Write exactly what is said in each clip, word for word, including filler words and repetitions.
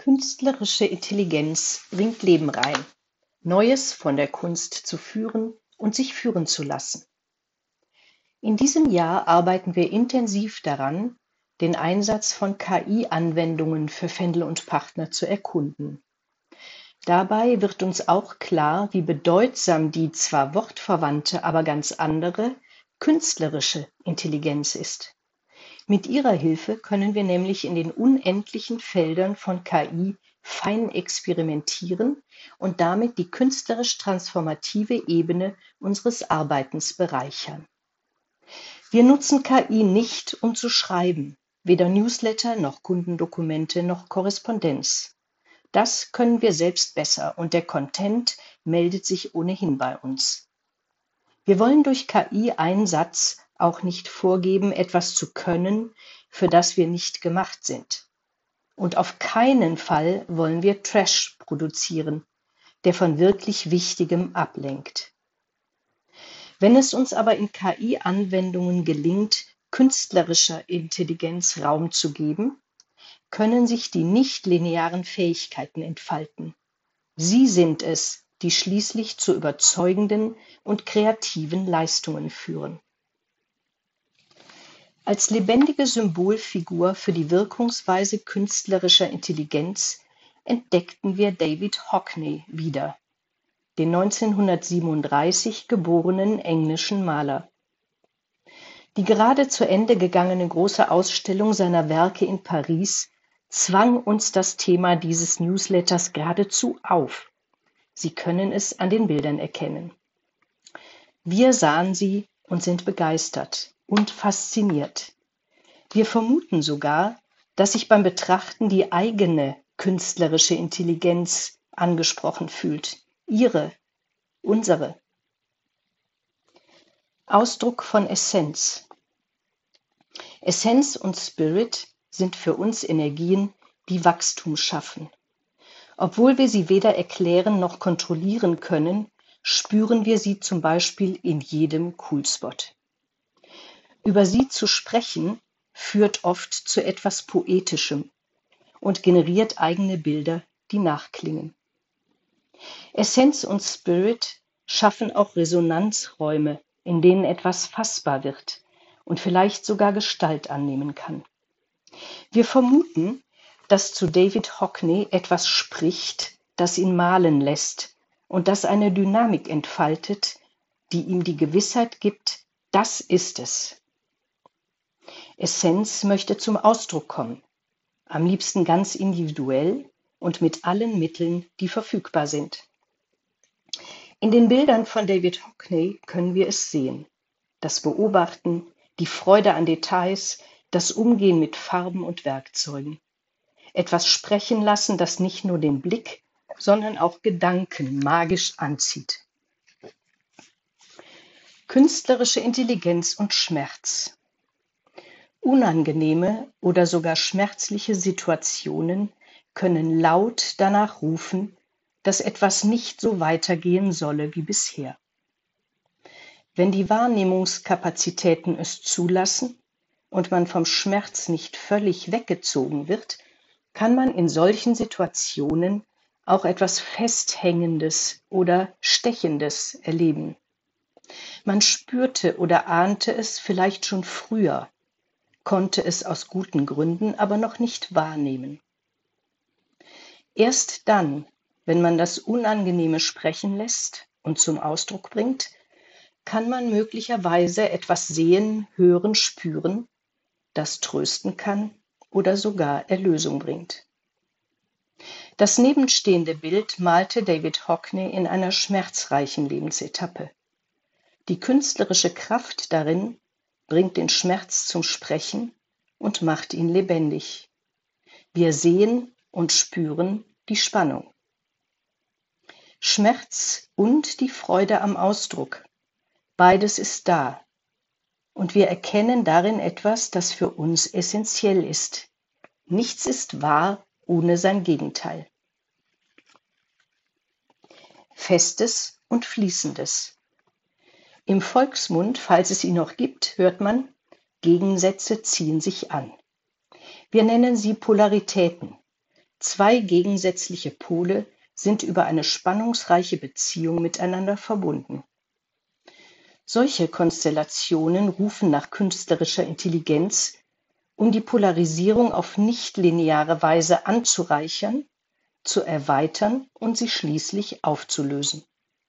Künstlerische Intelligenz bringt Leben rein, Neues von der Kunst zu führen und sich führen zu lassen. In diesem Jahr arbeiten wir intensiv daran, den Einsatz von K I-Anwendungen für Fendel und Partner zu erkunden. Dabei wird uns auch klar, wie bedeutsam die zwar wortverwandte, aber ganz andere künstlerische Intelligenz ist. Mit ihrer Hilfe können wir nämlich in den unendlichen Feldern von K I fein experimentieren und damit die künstlerisch transformative Ebene unseres Arbeitens bereichern. Wir nutzen K I nicht, um zu schreiben, weder Newsletter noch Kundendokumente noch Korrespondenz. Das können wir selbst besser und der Content meldet sich ohnehin bei uns. Wir wollen durch K I-Einsatz auch nicht vorgeben, etwas zu können, für das wir nicht gemacht sind. Und auf keinen Fall wollen wir Trash produzieren, der von wirklich Wichtigem ablenkt. Wenn es uns aber in K I-Anwendungen gelingt, künstlerischer Intelligenz Raum zu geben, können sich die nichtlinearen Fähigkeiten entfalten. Sie sind es, die schließlich zu überzeugenden und kreativen Leistungen führen. Als lebendige Symbolfigur für die Wirkungsweise künstlerischer Intelligenz entdeckten wir David Hockney wieder, den neunzehnhundertsiebenunddreißig geborenen englischen Maler. Die gerade zu Ende gegangene große Ausstellung seiner Werke in Paris zwang uns das Thema dieses Newsletters geradezu auf. Sie können es an den Bildern erkennen. Wir sahen sie und sind begeistert und fasziniert. Wir vermuten sogar, dass sich beim Betrachten die eigene künstlerische Intelligenz angesprochen fühlt. Ihre, unsere. Ausdruck von Essenz. Essenz und Spirit sind für uns Energien, die Wachstum schaffen. Obwohl wir sie weder erklären noch kontrollieren können, spüren wir sie zum Beispiel in jedem Coolspot. Über sie zu sprechen führt oft zu etwas Poetischem und generiert eigene Bilder, die nachklingen. Essenz und Spirit schaffen auch Resonanzräume, in denen etwas fassbar wird und vielleicht sogar Gestalt annehmen kann. Wir vermuten, dass zu David Hockney etwas spricht, das ihn malen lässt und das eine Dynamik entfaltet, die ihm die Gewissheit gibt, das ist es. Essenz möchte zum Ausdruck kommen, am liebsten ganz individuell und mit allen Mitteln, die verfügbar sind. In den Bildern von David Hockney können wir es sehen. Das Beobachten, die Freude an Details, das Umgehen mit Farben und Werkzeugen. Etwas sprechen lassen, das nicht nur den Blick, sondern auch Gedanken magisch anzieht. Künstlerische Intelligenz und Schmerz. Unangenehme oder sogar schmerzliche Situationen können laut danach rufen, dass etwas nicht so weitergehen solle wie bisher. Wenn die Wahrnehmungskapazitäten es zulassen und man vom Schmerz nicht völlig weggezogen wird, kann man in solchen Situationen auch etwas Festhängendes oder Stechendes erleben. Man spürte oder ahnte es vielleicht schon früher, konnte es aus guten Gründen aber noch nicht wahrnehmen. Erst dann, wenn man das Unangenehme sprechen lässt und zum Ausdruck bringt, kann man möglicherweise etwas sehen, hören, spüren, das trösten kann oder sogar Erlösung bringt. Das nebenstehende Bild malte David Hockney in einer schmerzreichen Lebensetappe. Die künstlerische Kraft darin bringt den Schmerz zum Sprechen und macht ihn lebendig. Wir sehen und spüren die Spannung. Schmerz und die Freude am Ausdruck. Beides ist da. Und wir erkennen darin etwas, das für uns essentiell ist. Nichts ist wahr ohne sein Gegenteil. Festes und Fließendes. Im Volksmund, falls es ihn noch gibt, hört man, Gegensätze ziehen sich an. Wir nennen sie Polaritäten. Zwei gegensätzliche Pole sind über eine spannungsreiche Beziehung miteinander verbunden. Solche Konstellationen rufen nach künstlerischer Intelligenz, um die Polarisierung auf nichtlineare Weise anzureichern, zu erweitern und sie schließlich aufzulösen.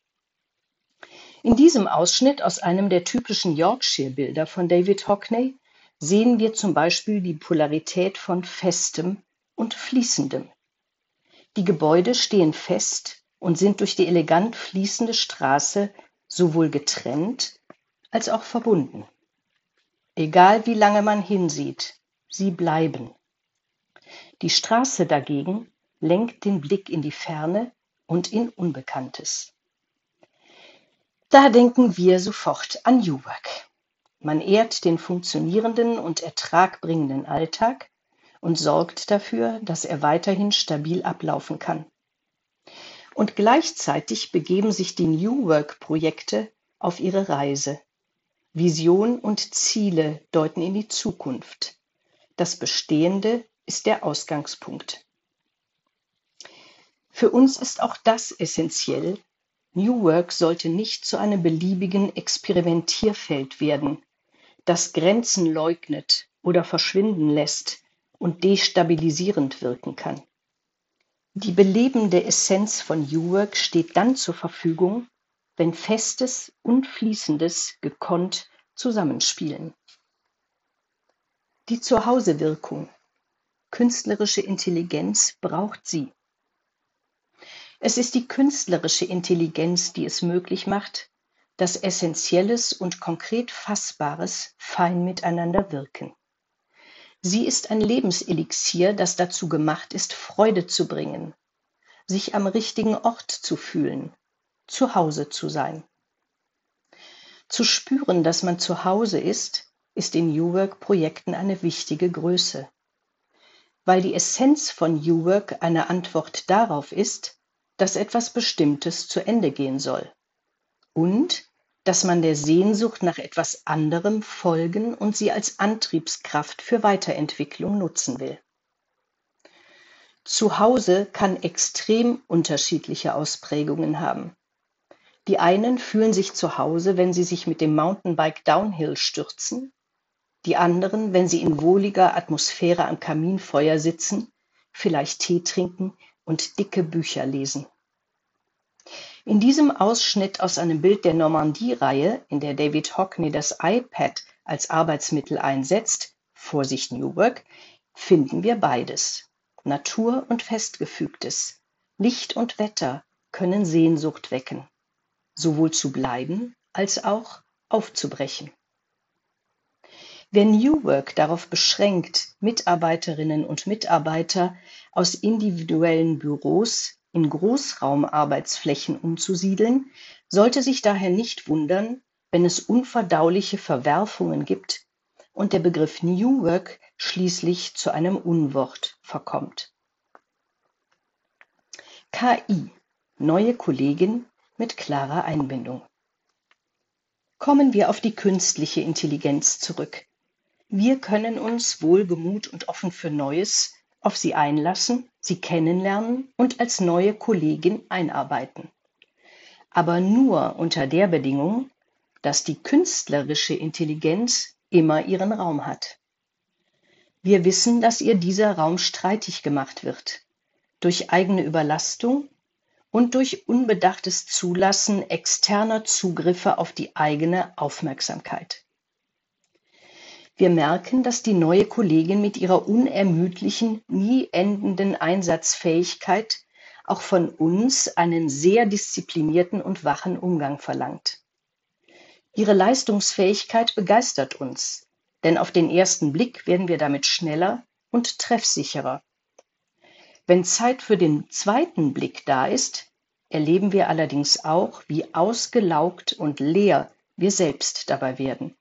In diesem Ausschnitt aus einem der typischen Yorkshire-Bilder von David Hockney sehen wir zum Beispiel die Polarität von Festem und Fließendem. Die Gebäude stehen fest und sind durch die elegant fließende Straße sowohl getrennt als auch verbunden. Egal wie lange man hinsieht, sie bleiben. Die Straße dagegen lenkt den Blick in die Ferne und in Unbekanntes. Da denken wir sofort an New Work. Man ehrt den funktionierenden und ertragbringenden Alltag und sorgt dafür, dass er weiterhin stabil ablaufen kann. Und gleichzeitig begeben sich die New Work-Projekte auf ihre Reise. Vision und Ziele deuten in die Zukunft. Das Bestehende ist der Ausgangspunkt. Für uns ist auch das essentiell. New Work sollte nicht zu einem beliebigen Experimentierfeld werden, das Grenzen leugnet oder verschwinden lässt und destabilisierend wirken kann. Die belebende Essenz von New Work steht dann zur Verfügung, wenn Festes und Fließendes gekonnt zusammenspielen. Die Zuhausewirkung. Künstlerische Intelligenz braucht sie. Es ist die künstlerische Intelligenz, die es möglich macht, dass Essentielles und konkret Fassbares fein miteinander wirken. Sie ist ein Lebenselixier, das dazu gemacht ist, Freude zu bringen, sich am richtigen Ort zu fühlen, zu Hause zu sein. Zu spüren, dass man zu Hause ist, ist in New Work-Projekten eine wichtige Größe. Weil die Essenz von New Work eine Antwort darauf ist, dass etwas Bestimmtes zu Ende gehen soll und dass man der Sehnsucht nach etwas anderem folgen und sie als Antriebskraft für Weiterentwicklung nutzen will. Zu Hause kann extrem unterschiedliche Ausprägungen haben. Die einen fühlen sich zu Hause, wenn sie sich mit dem Mountainbike Downhill stürzen, die anderen, wenn sie in wohliger Atmosphäre am Kaminfeuer sitzen, vielleicht Tee trinken und dicke Bücher lesen. In diesem Ausschnitt aus einem Bild der Normandie-Reihe, in der David Hockney das iPad als Arbeitsmittel einsetzt, Vorsicht New Work, finden wir beides. Natur und Festgefügtes, Licht und Wetter können Sehnsucht wecken, sowohl zu bleiben als auch aufzubrechen. Wer New Work darauf beschränkt, Mitarbeiterinnen und Mitarbeiter aus individuellen Büros in Großraumarbeitsflächen umzusiedeln, sollte sich daher nicht wundern, wenn es unverdauliche Verwerfungen gibt und der Begriff New Work schließlich zu einem Unwort verkommt. K I, neue Kollegin mit klarer Einbindung. Kommen wir auf die künstliche Intelligenz zurück. Wir können uns wohlgemut und offen für Neues auf sie einlassen, sie kennenlernen und als neue Kollegin einarbeiten. Aber nur unter der Bedingung, dass die künstlerische Intelligenz immer ihren Raum hat. Wir wissen, dass ihr dieser Raum streitig gemacht wird, durch eigene Überlastung und durch unbedachtes Zulassen externer Zugriffe auf die eigene Aufmerksamkeit. Wir merken, dass die neue Kollegin mit ihrer unermüdlichen, nie endenden Einsatzfähigkeit auch von uns einen sehr disziplinierten und wachen Umgang verlangt. Ihre Leistungsfähigkeit begeistert uns, denn auf den ersten Blick werden wir damit schneller und treffsicherer. Wenn Zeit für den zweiten Blick da ist, erleben wir allerdings auch, wie ausgelaugt und leer wir selbst dabei werden.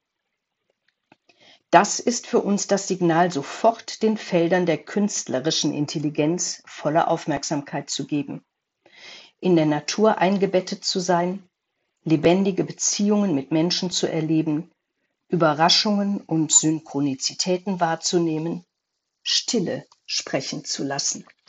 Das ist für uns das Signal, sofort den Feldern der künstlerischen Intelligenz volle Aufmerksamkeit zu geben, in der Natur eingebettet zu sein, lebendige Beziehungen mit Menschen zu erleben, Überraschungen und Synchronizitäten wahrzunehmen, Stille sprechen zu lassen.